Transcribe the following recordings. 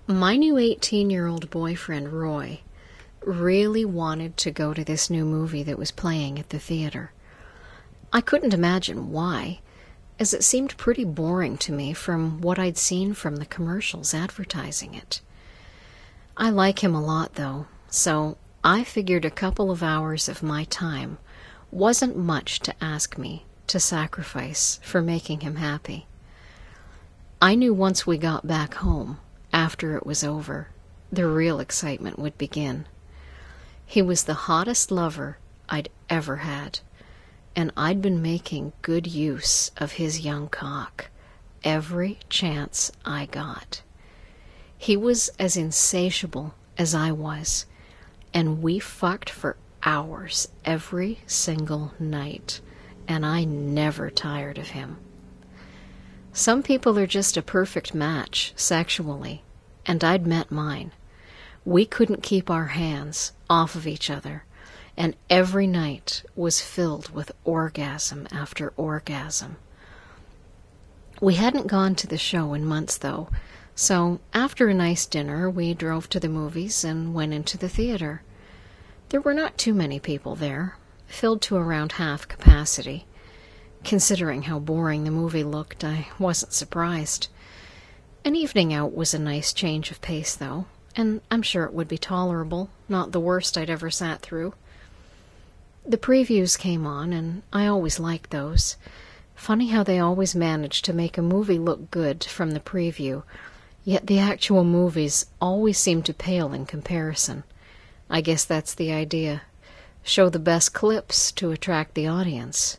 My new 18-year-old boyfriend, Roy, really wanted to go to this new movie that was playing at the theater. I couldn't imagine why, as it seemed pretty boring to me from what I'd seen from the commercials advertising it. I like him a lot, though, so I figured a couple of hours of my time wasn't much to ask me to sacrifice for making him happy. I knew once we got back home, after it was over, the real excitement would begin. He was the hottest lover I'd ever had, and I'd been making good use of his young cock every chance I got. He was as insatiable as I was, and we fucked for hours every single night, and I never tired of him. Some people are just a perfect match sexually, and I'd met mine. We couldn't keep our hands off of each other, and every night was filled with orgasm after orgasm. We hadn't gone to the show in months, though, so after a nice dinner, we drove to the movies and went into the theater. There were not too many people there, filled to around half capacity. Considering how boring the movie looked, I wasn't surprised. An evening out was a nice change of pace, though, and I'm sure it would be tolerable, not the worst I'd ever sat through. The previews came on, and I always liked those. Funny how they always manage to make a movie look good from the preview, yet the actual movies always seem to pale in comparison. I guess that's the idea. Show the best clips to attract the audience.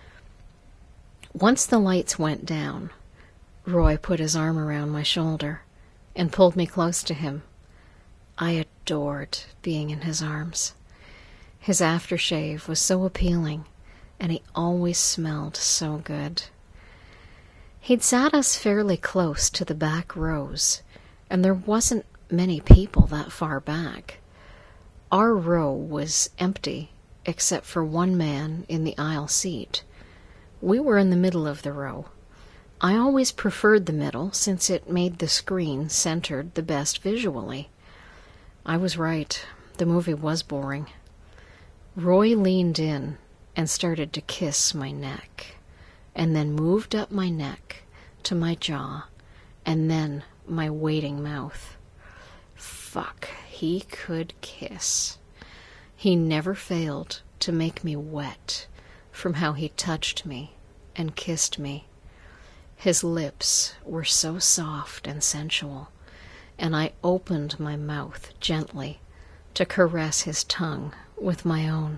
Once the lights went down, Roy put his arm around my shoulder and pulled me close to him. I adored being in his arms. His aftershave was so appealing, and he always smelled so good. He'd sat us fairly close to the back rows, and there wasn't many people that far back. Our row was empty, except for one man in the aisle seat. We were in the middle of the row. I always preferred the middle, since it made the screen centered the best visually. I was right. The movie was boring. Roy leaned in and started to kiss my neck, and then moved up my neck to my jaw, and then my waiting mouth. Fuck, he could kiss. He never failed to make me wet from how he touched me and kissed me. His lips were so soft and sensual, and I opened my mouth gently to caress his tongue with my own.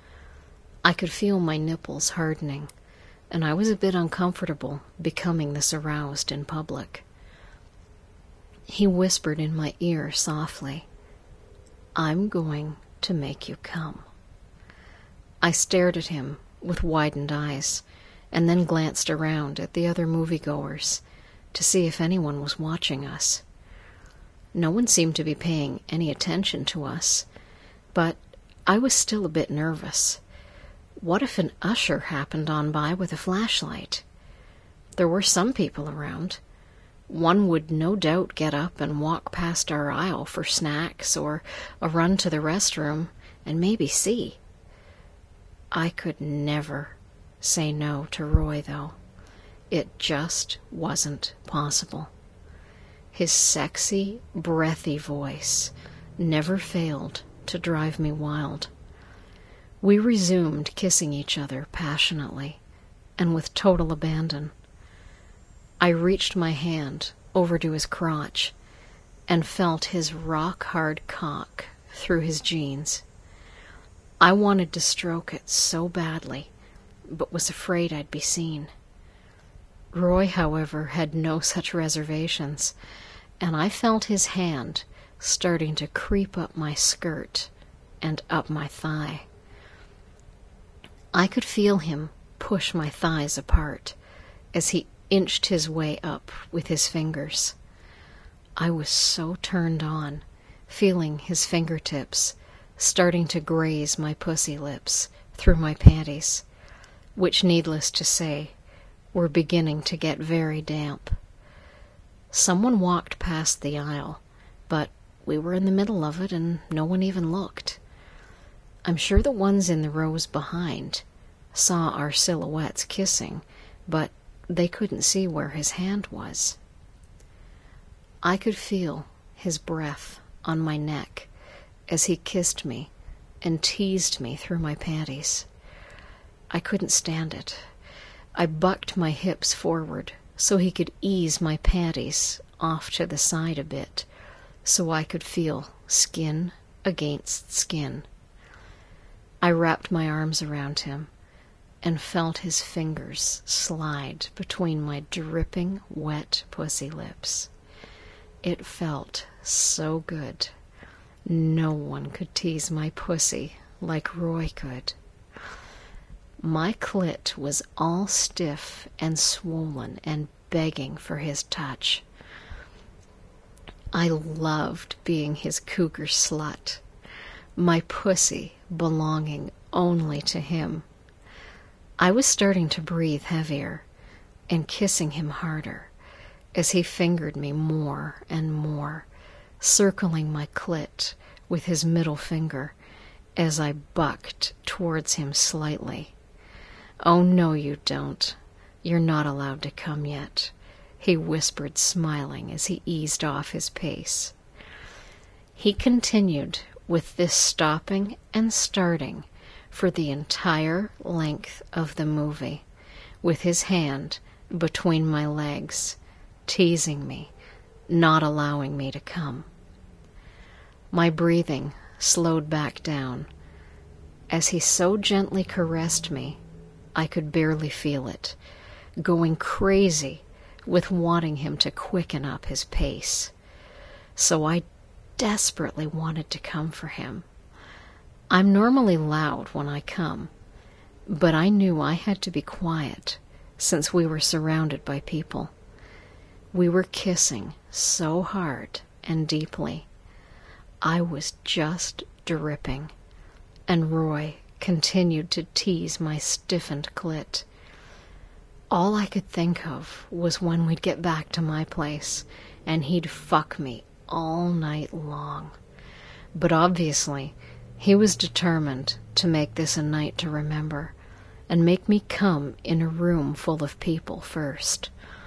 I could feel my nipples hardening, and I was a bit uncomfortable becoming this aroused in public. He whispered in my ear softly, "I'm going to make you come." I stared at him with widened eyes, and then glanced around at the other moviegoers to see if anyone was watching us. No one seemed to be paying any attention to us, but I was still a bit nervous. What if an usher happened on by with a flashlight? There were some people around. One would no doubt get up and walk past our aisle for snacks or a run to the restroom and maybe see. I could never say no to Roy, though. It just wasn't possible. His sexy, breathy voice never failed to drive me wild. We resumed kissing each other passionately and with total abandon. I reached my hand over to his crotch and felt his rock-hard cock through his jeans. I wanted to stroke it so badly, but was afraid I'd be seen. Roy, however, had no such reservations, and I felt his hand starting to creep up my skirt and up my thigh. I could feel him push my thighs apart as he inched his way up with his fingers. I was so turned on, feeling his fingertips starting to graze my pussy lips through my panties, which, needless to say, were beginning to get very damp. Someone walked past the aisle, but we were in the middle of it and no one even looked. I'm sure the ones in the rows behind saw our silhouettes kissing, but they couldn't see where his hand was. I could feel his breath on my neck as he kissed me and teased me through my panties. I couldn't stand it. I bucked my hips forward so he could ease my panties off to the side a bit, so I could feel skin against skin. I wrapped my arms around him and felt his fingers slide between my dripping, wet pussy lips. It felt so good. No one could tease my pussy like Roy could. My clit was all stiff and swollen and begging for his touch. I loved being his cougar slut, my pussy belonging only to him. I was starting to breathe heavier and kissing him harder as he fingered me more and more, circling my clit with his middle finger as I bucked towards him slightly. "Oh, no, you don't. You're not allowed to come yet," he whispered, smiling as he eased off his pace. He continued with this stopping and starting for the entire length of the movie, with his hand between my legs, teasing me, not allowing me to come. My breathing slowed back down as he so gently caressed me I could barely feel it, going crazy with wanting him to quicken up his pace. So I desperately wanted to come for him. I'm normally loud when I come, but I knew I had to be quiet since we were surrounded by people. We were kissing so hard and deeply. I was just dripping, and Roy continued to tease my stiffened clit. All I could think of was when we'd get back to my place and he'd fuck me all night long. But obviously, he was determined to make this a night to remember and make me come in a room full of people first.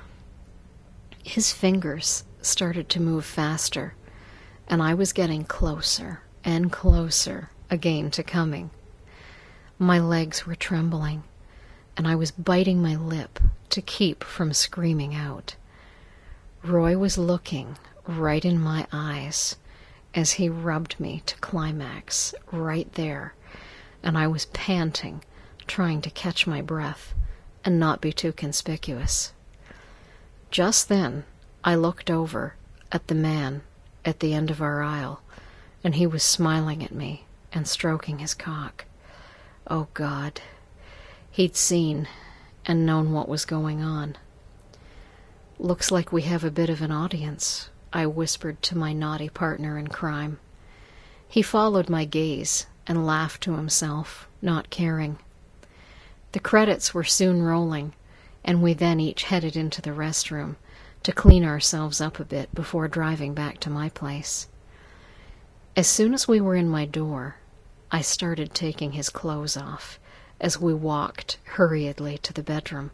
His fingers started to move faster, and I was getting closer and closer again to coming. My legs were trembling, and I was biting my lip to keep from screaming out. Roy was looking right in my eyes as he rubbed me to climax right there, and I was panting, trying to catch my breath and not be too conspicuous. Just then, I looked over at the man at the end of our aisle, and he was smiling at me and stroking his cock. Oh, God. He'd seen and known what was going on. "Looks like we have a bit of an audience," I whispered to my naughty partner in crime. He followed my gaze and laughed to himself, not caring. The credits were soon rolling, and we then each headed into the restroom to clean ourselves up a bit before driving back to my place. As soon as we were in my door, I started taking his clothes off as we walked hurriedly to the bedroom.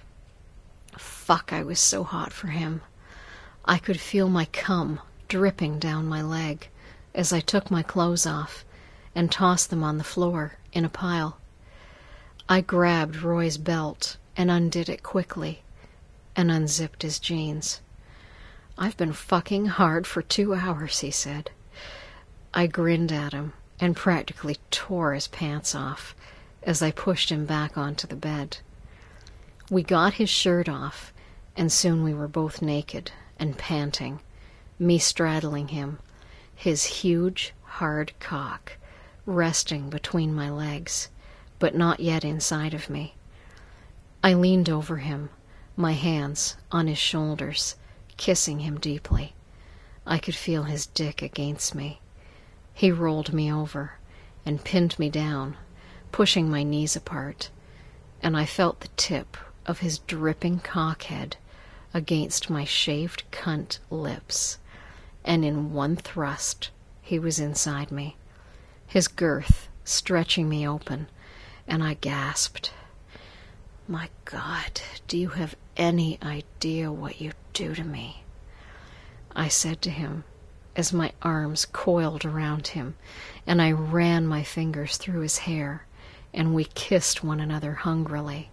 Fuck, I was so hot for him. I could feel my cum dripping down my leg as I took my clothes off and tossed them on the floor in a pile. I grabbed Roy's belt and undid it quickly and unzipped his jeans. "I've been fucking hard for 2 hours," he said. I grinned at him and practically tore his pants off as I pushed him back onto the bed. We got his shirt off, and soon we were both naked and panting, me straddling him, his huge, hard cock resting between my legs, but not yet inside of me. I leaned over him, my hands on his shoulders, kissing him deeply. I could feel his dick against me. He rolled me over and pinned me down, pushing my knees apart, and I felt the tip of his dripping cockhead against my shaved cunt lips and in one thrust he was inside me, his girth stretching me open, and I gasped, "My God, do you have any idea what you do to me?" I said to him, as my arms coiled around him, and I ran my fingers through his hair, and we kissed one another hungrily.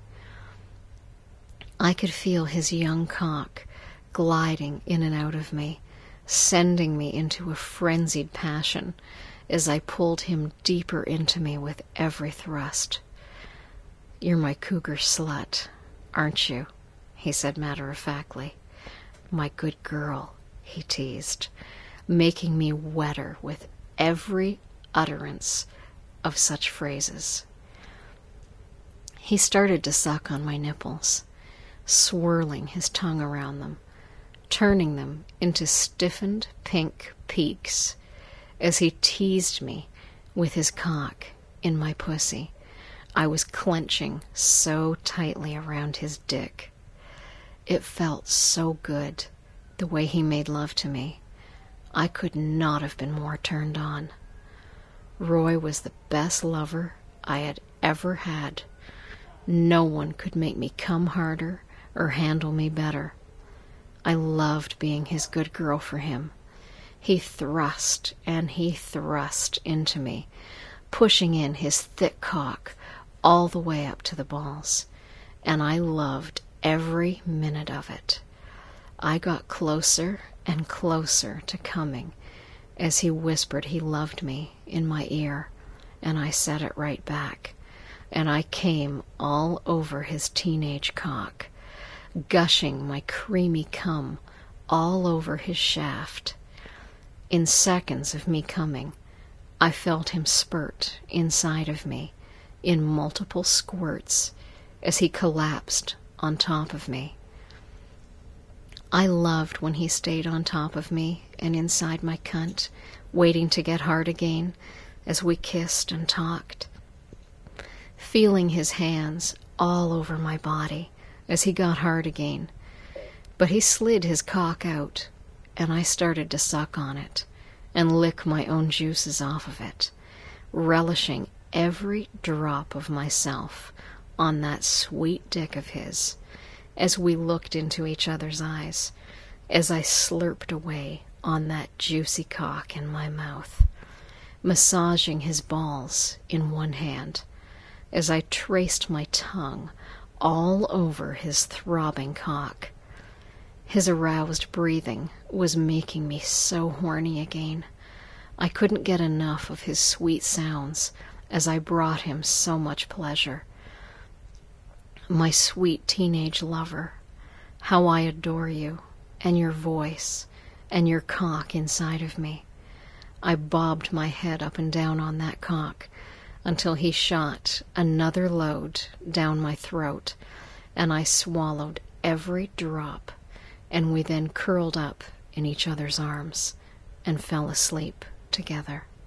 I could feel his young cock gliding in and out of me, sending me into a frenzied passion as I pulled him deeper into me with every thrust. "You're my cougar slut, aren't you?" he said matter-of-factly. "My good girl," he teased, making me wetter with every utterance of such phrases. He started to suck on my nipples, swirling his tongue around them, turning them into stiffened pink peaks as he teased me with his cock in my pussy. I was clenching so tightly around his dick. It felt so good, the way he made love to me. I could not have been more turned on. Roy was the best lover I had ever had. No one could make me come harder or handle me better. I loved being his good girl for him. He thrust and he thrust into me, pushing in his thick cock all the way up to the balls, and I loved every minute of it. I got closer and closer to coming as he whispered he loved me in my ear, and I said it right back, and I came all over his teenage cock, gushing my creamy cum all over his shaft. In seconds of me coming, I felt him spurt inside of me in multiple squirts as he collapsed on top of me. I loved when he stayed on top of me and inside my cunt, waiting to get hard again as we kissed and talked, feeling his hands all over my body as he got hard again. But he slid his cock out, and I started to suck on it and lick my own juices off of it, relishing every drop of myself on that sweet dick of his as we looked into each other's eyes, as I slurped away on that juicy cock in my mouth, massaging his balls in one hand, as I traced my tongue all over his throbbing cock. His aroused breathing was making me so horny again. I couldn't get enough of his sweet sounds as I brought him so much pleasure. My sweet teenage lover, how I adore you, and your voice, and your cock inside of me. I bobbed my head up and down on that cock until he shot another load down my throat, and I swallowed every drop, and we then curled up in each other's arms and fell asleep together.